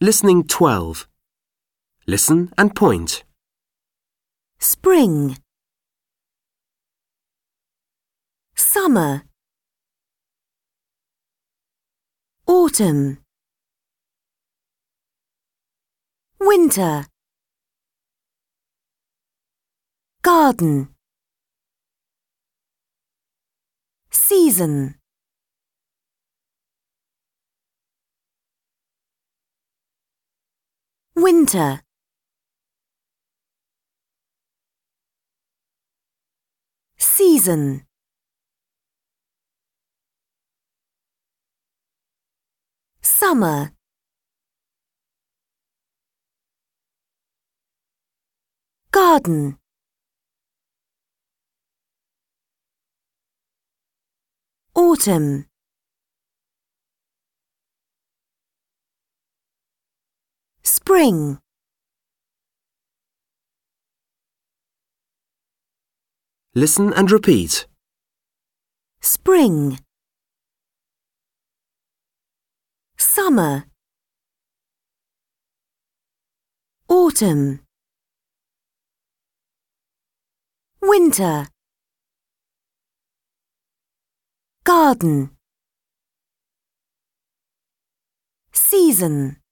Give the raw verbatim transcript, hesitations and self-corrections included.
Listening twelve. Listen and point. Spring, summer, autumn, winter, garden, season, winter, season, summer, garden, autumn, spring, Listen and repeat. spring, summer, autumn, winter, garden, season.